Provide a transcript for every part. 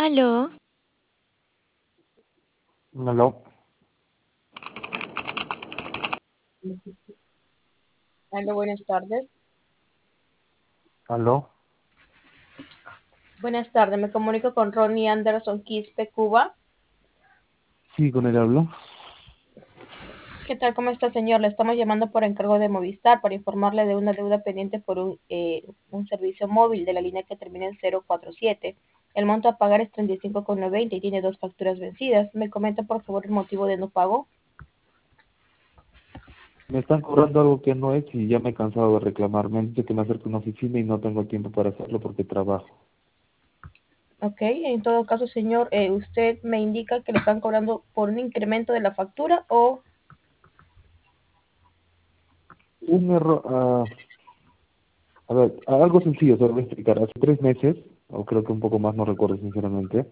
Aló, Aló, Hola, buenas tardes. aló, Buenas tardes, me comunico con Ronnie Anderson Quispe, Cuba. sí, con él hablo. ¿Qué tal? ¿Cómo está, señor? Le estamos llamando por encargo de Movistar para informarle de una deuda pendiente por un servicio móvil de la línea que termina en 047. El monto a pagar es 35,90 y tiene dos facturas vencidas. ¿Me comenta, por favor, el motivo de no pago? Me están cobrando algo que no es y ya me he cansado de reclamar. Me han dicho que me acerque a una oficina y no tengo tiempo para hacerlo porque trabajo. Ok, en todo caso, señor, usted me indica que le están cobrando por un incremento de la factura o... Un error, a ver, algo sencillo, se lo voy a explicar. Hace 3 meses, o creo que un poco más, no recuerdo sinceramente,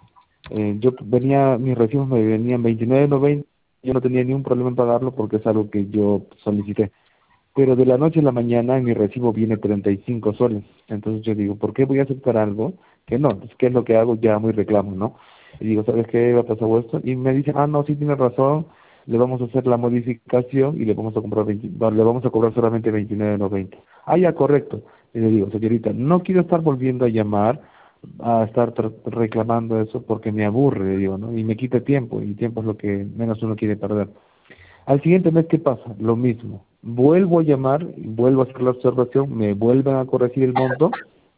mis recibos me venían 29,90, yo no tenía ni un problema en pagarlo porque es algo que yo solicité. Pero de la noche a la mañana en mi recibo viene 35 soles. Entonces yo digo, ¿por qué voy a aceptar algo que no? Pues, ¿qué es lo que hago? Ya muy reclamo, ¿no? Y digo, ¿sabes qué? Va a pasar esto. Y me dicen, no, sí tienes razón, le vamos a hacer la modificación y le vamos a comprar le vamos a cobrar solamente 29,90. Ya, correcto. Y le digo, señorita, no quiero estar volviendo a llamar a estar reclamando eso porque me aburre, le digo, ¿no? Y me quita tiempo, y tiempo es lo que menos uno quiere perder. Al siguiente mes, ¿qué pasa? Lo mismo. Vuelvo a llamar, vuelvo a hacer la observación, me vuelven a corregir el monto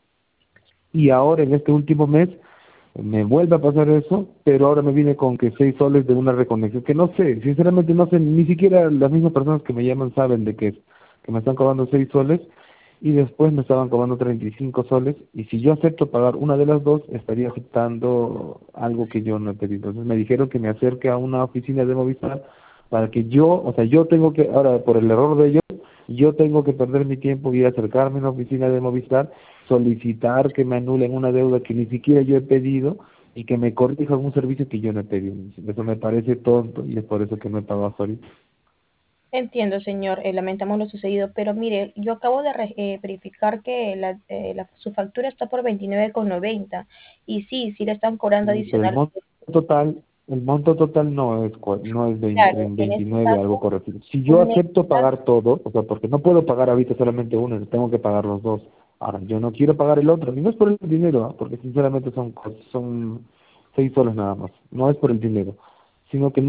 y ahora en este último mes me vuelve a pasar eso, pero ahora me viene con que 6 soles de una reconexión, que no sé, sinceramente no sé, ni siquiera las mismas personas que me llaman saben de qué es, que me están cobrando 6 soles y después me estaban cobrando 35 soles y si yo acepto pagar una de las dos, estaría aceptando algo que yo no he pedido. Entonces me dijeron que me acerque a una oficina de Movistar para que yo, o sea, yo tengo que, ahora por el error de ellos, yo tengo que perder mi tiempo y acercarme a una oficina de Movistar, solicitar que me anulen una deuda que ni siquiera yo he pedido y que me corrijan un servicio que yo no he pedido. Eso me parece tonto y es por eso que no he pagado hasta ahorita. Entiendo, señor, lamentamos lo sucedido, pero mire, yo acabo de verificar que su factura está por 29,90 y sí, sí le están cobrando Sí, pero adicional. el monto total no es Claro, en en este 29 algo caso, correcto. Si yo un acepto extra, pagar todo, o sea, porque no puedo pagar ahorita solamente uno, tengo que pagar los dos. Ahora, yo no quiero pagar el otro, y no es por el dinero, porque sinceramente son 6 soles nada más, no es por el dinero, sino que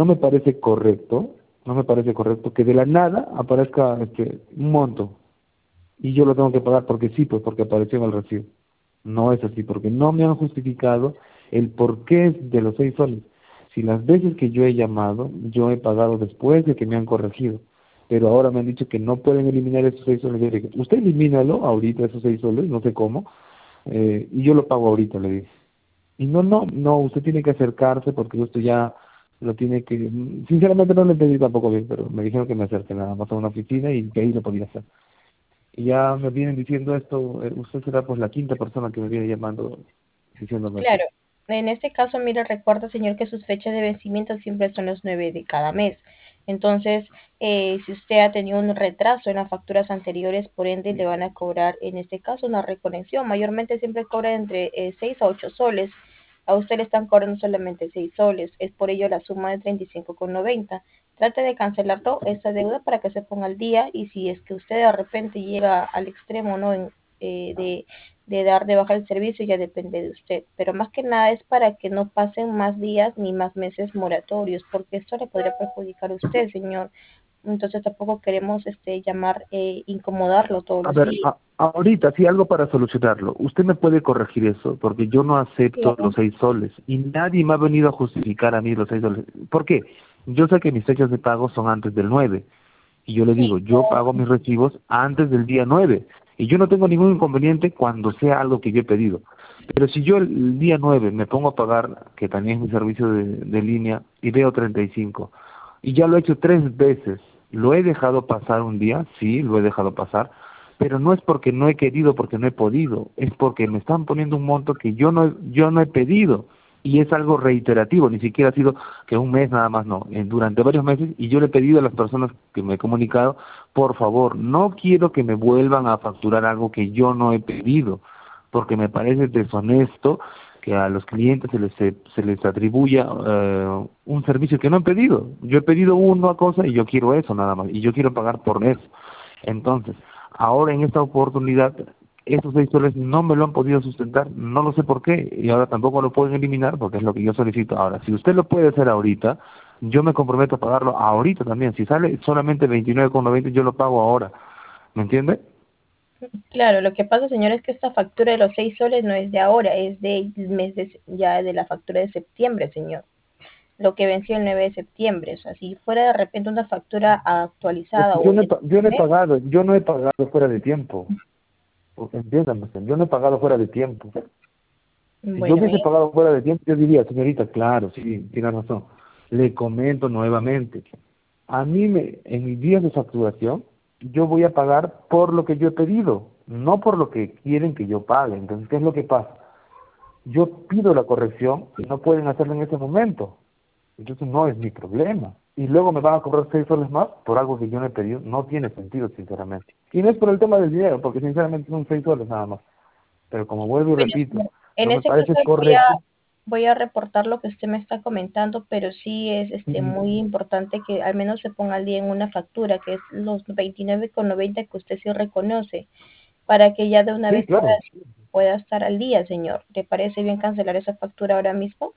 no me parece correcto que de la nada aparezca un monto, y yo lo tengo que pagar porque sí, pues porque apareció en el recibo. No es así, porque no me han justificado el porqué de los 6 soles. Si las veces que yo he llamado, yo he pagado después de que me han corregido, pero ahora me han dicho que no pueden eliminar esos 6 soles. Yo dije, usted elimínalo ahorita, esos 6 soles, no sé cómo, y yo lo pago ahorita, le dije. Y no, usted tiene que acercarse porque esto ya lo tiene que... Sinceramente no lo entendí tampoco bien, pero me dijeron que me acerque nada más a una oficina y que ahí lo podía hacer. Y ya me vienen diciendo esto, usted será pues la quinta persona que me viene llamando diciéndome esto. claro, en este caso, mire, recuerda, señor, que sus fechas de vencimiento siempre son los 9 de cada mes. Entonces, si usted ha tenido un retraso en las facturas anteriores, por ende, le van a cobrar, en este caso, una reconexión. Mayormente siempre cobran entre 6 a 8 soles. A usted le están cobrando solamente 6 soles. Es por ello la suma de 35,90. Trate de cancelar toda esa deuda para que se ponga al día y si es que usted de repente llega al extremo, ¿no? De dar de baja el servicio ya depende de usted. Pero más que nada es para que no pasen más días ni más meses moratorios, porque esto le podría perjudicar a usted, señor. Entonces tampoco queremos llamar, incomodarlo todos A los ver, días. ahorita, sí, algo para solucionarlo. Usted me puede corregir eso, porque yo no acepto Claro. los 6 soles y nadie me ha venido a justificar a mí los 6 soles. ¿Por qué? Yo sé que mis fechas de pago son antes del 9 y yo le digo, Sí, yo pago mis recibos antes del día 9 y yo no tengo ningún inconveniente cuando sea algo que yo he pedido. Pero si yo el día 9 me pongo a pagar, que también es mi servicio de línea, y veo 35 y ya lo he hecho 3 veces, ¿lo he dejado pasar un día? Sí, lo he dejado pasar, pero no es porque no he querido, porque no he podido, es porque me están poniendo un monto que yo no he pedido y es algo reiterativo, ni siquiera ha sido que un mes nada más, no, durante varios meses y yo le he pedido a las personas que me he comunicado, por favor, no quiero que me vuelvan a facturar algo que yo no he pedido, porque me parece deshonesto que a los clientes se les atribuya un servicio que no han pedido. Yo he pedido una cosa y yo quiero eso nada más, y yo quiero pagar por eso. Entonces, ahora en esta oportunidad, esos 6 soles no me lo han podido sustentar, no lo sé por qué, y ahora tampoco lo pueden eliminar porque es lo que yo solicito. Ahora, si usted lo puede hacer ahorita, yo me comprometo a pagarlo ahorita también. Si sale solamente 29,90, yo lo pago ahora. ¿Me entiende? Claro, lo que pasa, señor, es que esta factura de los 6 soles no es de ahora, es del mes ya de la factura de septiembre, señor. Lo que venció el 9 de septiembre. O sea, si fuera de repente una factura Es actualizada que o de mes, yo no he pagado fuera de tiempo. Entiéndame, yo no he pagado fuera de tiempo. Si yo bueno, hubiese pagado fuera de tiempo, yo diría, señorita, claro, sí, tiene razón. Le comento nuevamente. A mí, en mis días de facturación, yo voy a pagar por lo que yo he pedido, no por lo que quieren que yo pague. Entonces, ¿qué es lo que pasa? Yo pido la corrección y no pueden hacerlo en ese momento. Entonces, no es mi problema. Y luego me van a cobrar 6 soles más por algo que yo no he pedido. No tiene sentido, sinceramente. Y no es por el tema del dinero, porque sinceramente son 6 soles nada más. Pero como vuelvo y bueno, repito, señor, en no me ese caso parece correcto. voy a reportar lo que usted me está comentando, pero sí es Mm, muy importante que al menos se ponga al día en una factura, que es los 29,90 que usted sí reconoce, para que ya de una Sí, vez claro. pueda estar al día, señor. ¿Le parece bien cancelar esa factura ahora mismo?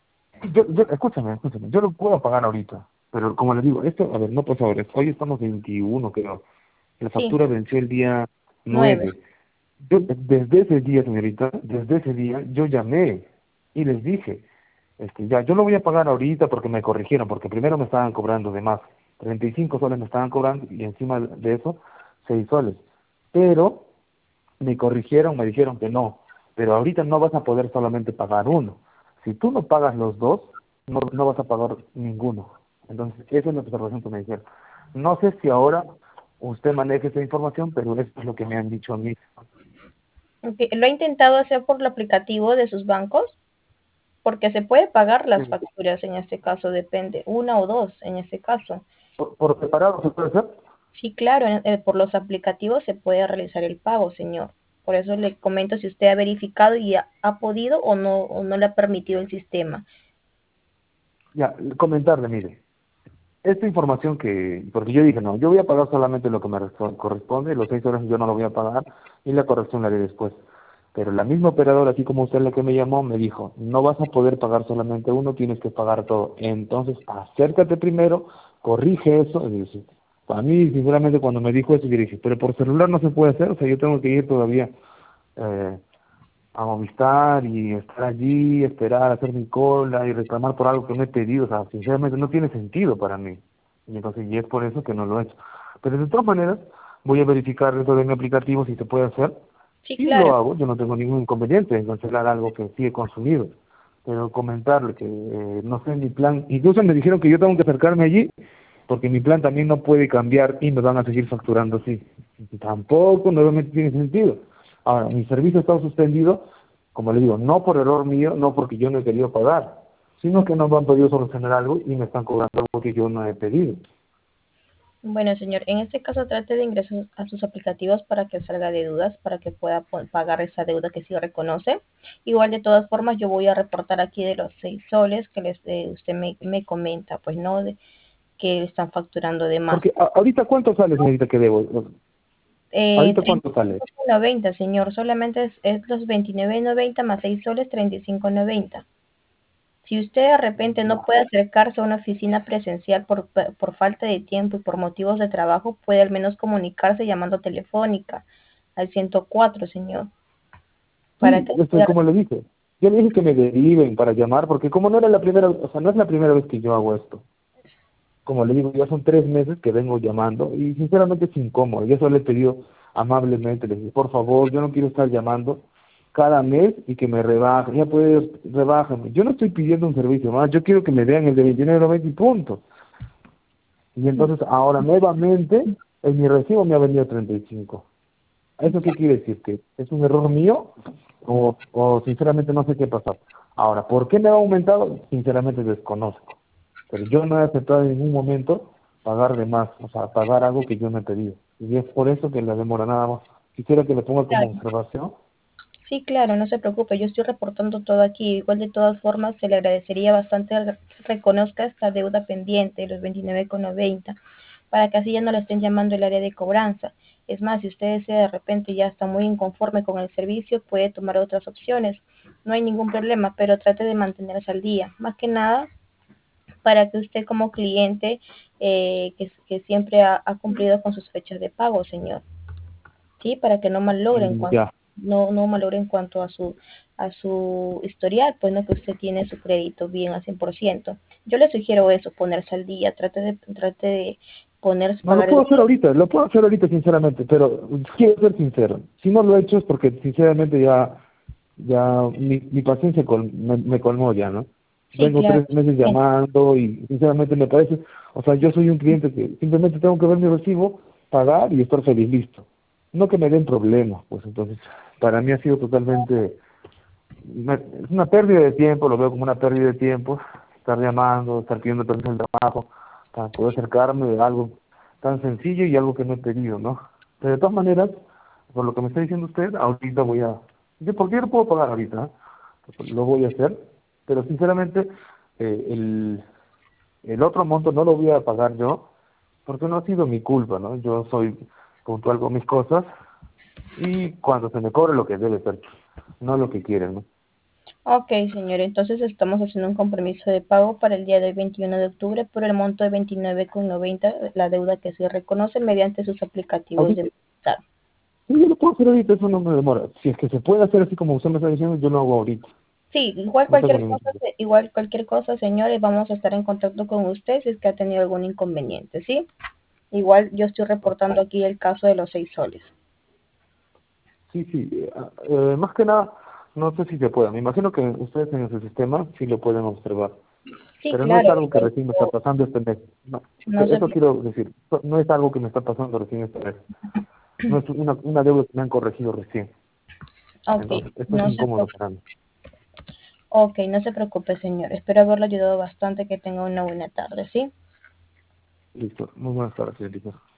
Escúchame, yo lo puedo pagar ahorita, pero como le digo, esto, a ver, no pasa ahora, hoy estamos 21, creo, la Sí, factura venció el día 9. 9. Yo, desde ese día, señorita, desde ese día, yo llamé y les dije, ya, yo lo voy a pagar ahorita porque me corrigieron, porque primero me estaban cobrando de más, 35 soles me estaban cobrando y encima de eso, 6 soles, pero me corrigieron, me dijeron que no, pero ahorita no vas a poder solamente pagar uno. Si tú no pagas los dos, no vas a pagar ninguno. Entonces, esa es la observación que me dijeron. No sé si ahora usted maneja esa información, pero esto es lo que me han dicho a mí. Ok, ¿lo ha intentado hacer por el aplicativo de sus bancos? Porque se puede pagar las Sí. facturas en este caso, depende, una o dos en este caso. Por separado se puede hacer. Sí, claro, por los aplicativos se puede realizar el pago, señor. Por eso le comento si usted ha verificado y ha podido o no le ha permitido el sistema. Ya, comentarle, mire, esta información porque yo dije, no, yo voy a pagar solamente lo que me corresponde, los 6 soles yo no lo voy a pagar y la corrección la haré después. Pero la misma operadora, así como usted la que me llamó, me dijo, no vas a poder pagar solamente uno, tienes que pagar todo. Entonces, acércate primero, corrige eso. Y dice, a mí, sinceramente, cuando me dijo eso, yo dije, pero por celular no se puede hacer, o sea, yo tengo que ir todavía eh, a Movistar y estar allí, esperar, hacer mi cola y reclamar por algo que no he pedido. O sea, sinceramente no tiene sentido para mí. Y entonces, y es por eso que no lo he hecho. Pero de todas maneras, voy a verificar dentro de mi aplicativo si se puede hacer Sí, y claro. lo hago. Yo no tengo ningún inconveniente en cancelar algo que sí he consumido. Pero comentarle que no sé mi plan. Incluso me dijeron que yo tengo que acercarme allí porque mi plan también no puede cambiar y me van a seguir facturando así. Tampoco, nuevamente tiene sentido. Ahora, mi servicio está suspendido, como le digo, no por error mío, no porque yo no he querido pagar, sino que no me han podido solucionar algo y me están cobrando algo que yo no he pedido. Bueno, señor, en este caso trate de ingresar a sus aplicativos para que salga de dudas, para que pueda pagar esa deuda que sí reconoce. Igual, de todas formas, yo voy a reportar aquí de los 6 soles que usted me comenta, pues no, que están facturando de más. Porque ahorita, ¿cuánto sale, señorita, que debo? Ahorita, ¿cuánto sale? 35,90, señor, solamente es los 29,90 más 6 soles, 35,90. Si usted de repente no Ya. puede acercarse a una oficina presencial por falta de tiempo y por motivos de trabajo, puede al menos comunicarse llamando telefónica al 104, señor, para Sí, que pueda... como le dije, yo le dije que me deriven para llamar, porque como no era la primera, o sea, no es la primera vez que yo hago esto. Como le digo, ya son 3 meses que vengo llamando y sinceramente es incómodo. Yo solo le he pedido amablemente, le dije, por favor, yo no quiero estar llamando cada mes y que me rebajen, ya puedes, rebájame. Yo no estoy pidiendo un servicio más, yo quiero que me den el de 29,90 y punto. Y entonces ahora nuevamente en mi recibo me ha venido 35. ¿Eso qué quiere decir? ¿Que es un error mío? O sinceramente no sé qué pasó. Ahora, ¿por qué me ha aumentado? Sinceramente desconozco. Pero yo no he aceptado en ningún momento pagar de más, o sea, pagar algo que yo no he pedido. Y es por eso que la demora nada más. Quisiera que le ponga como observación Sí, claro, no se preocupe, yo estoy reportando todo aquí. Igual de todas formas, se le agradecería bastante que reconozca esta deuda pendiente, los 29,90, para que así ya no le estén llamando el área de cobranza. Es más, si usted desea de repente ya está muy inconforme con el servicio, puede tomar otras opciones. No hay ningún problema, pero trate de mantenerse al día. Más que nada, para que usted como cliente, que siempre ha cumplido con sus fechas de pago, señor. Sí, para que no malogren Ya. no malogre en cuanto a su historial, pues no, que usted tiene su crédito bien al 100%. Yo le sugiero eso, ponerse al día, trate de ponerse, No, pagar el día. lo puedo hacer ahorita sinceramente, pero quiero ser sincero. Si no lo he hecho es porque sinceramente ya mi paciencia me colmó ya, ¿no? Sí, Vengo claro. 3 meses llamando y sinceramente me parece, o sea, yo soy un cliente que simplemente tengo que ver mi recibo, pagar y estar feliz, listo. No que me den problemas, pues entonces, para mí ha sido totalmente, es una pérdida de tiempo, lo veo como una pérdida de tiempo, estar llamando, estar pidiendo permiso del trabajo, para poder acercarme a algo tan sencillo y algo que no he pedido, ¿no? Pero de todas maneras, por lo que me está diciendo usted, ahorita ¿por qué yo lo puedo pagar ahorita? Lo voy a hacer, pero sinceramente el otro monto no lo voy a pagar yo, porque no ha sido mi culpa, ¿no? Yo soy puntual con mis cosas y cuando se me cobre lo que debe ser, no lo que quieren, ¿no? Ok, señor, entonces estamos haciendo un compromiso de pago para el día del 21 de octubre por el monto de 29,90, la deuda que se reconoce mediante sus aplicativos Ahorita, de pago. sí, yo lo puedo hacer ahorita, eso no me demora. Si es que se puede hacer así como usted me está diciendo, yo lo hago ahorita. Sí, No tengo ningún problema. igual cualquier cosa, señores, vamos a estar en contacto con usted si es que ha tenido algún inconveniente, ¿sí? Igual yo estoy reportando aquí el caso de los 6 soles. Sí, sí. Más que nada, no sé si se puede. Me imagino que ustedes en su sistema sí lo pueden observar. Sí, Pero no es claro, algo que recién me está pasando este mes. No, no se, eso quiero decir. No es algo que me está pasando recién este mes. No es una deuda que me han corregido recién. ok, Entonces, esto es no se, incómodo para mí. ok, no se preocupe, señor. Espero haberlo ayudado bastante, que tenga una buena tarde, ¿sí? Listo. Muy buenas tardes, señorita.